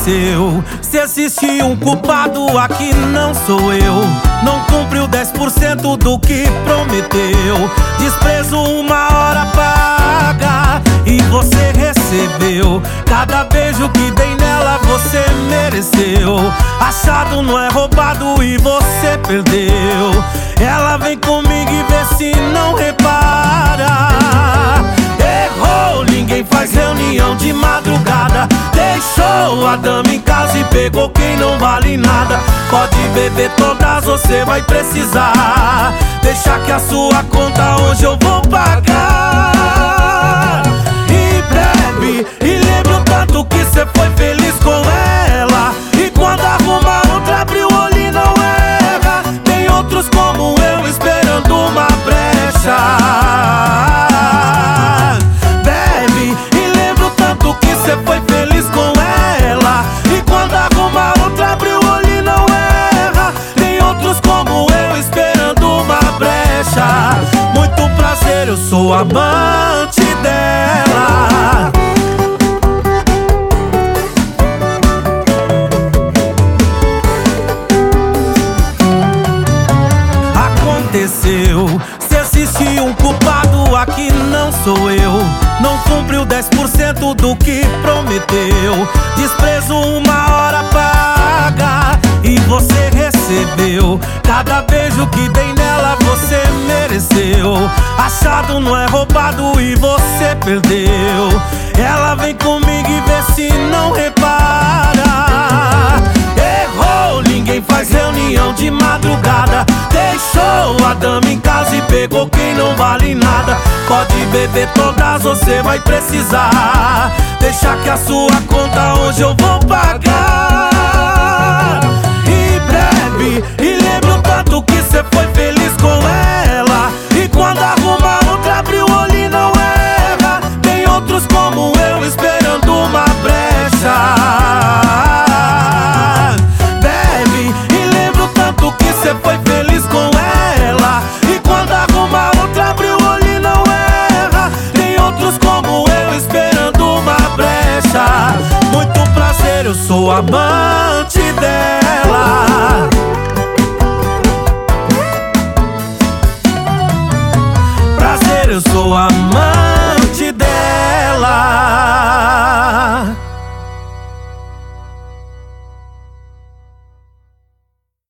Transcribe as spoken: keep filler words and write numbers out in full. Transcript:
aconteceu? Se existe um culpado aqui, não sou eu. Não cumpriu dez por cento do que prometeu. Desprezo uma hora paga e você recebeu. Cada beijo que dei nela você mereceu. Achado não é roubado e você perdeu. Ela vem comigo e vê se não repara. Errou, ninguém faz reunião de madrugada. Deixou a dama em casa e pegou quem não vale nada. Pode beber todas, você vai precisar. Deixa que a sua conta hoje eu vou pagar. E bebe, e lembra o tanto que cê foi feliz com ela. E quando arruma outra, abre o olho e não erra. Tem outros como eu esperando uma brecha. Bebe, e lembra o tanto que cê foi feliz com ela. E quando arruma outra, abre o olho e não erra. Tem outros como eu esperando uma brecha. Muito prazer, eu sou amante dela. Aconteceu. Se existe um culpado aqui, não sou eu. Não cumpriu dez por cento do que prometeu. Desprezo uma hora paga e você recebeu. Cada beijo que dei nela você mereceu. Achado não é roubado e você perdeu. Ela vem comigo e vê se não repara. Errou, ninguém faz reunião de madrugada. Deixou a dama em casa e pegou quem não vale nada. Pode beber todas, você vai precisar. Deixa que a sua conta hoje eu vou pagar.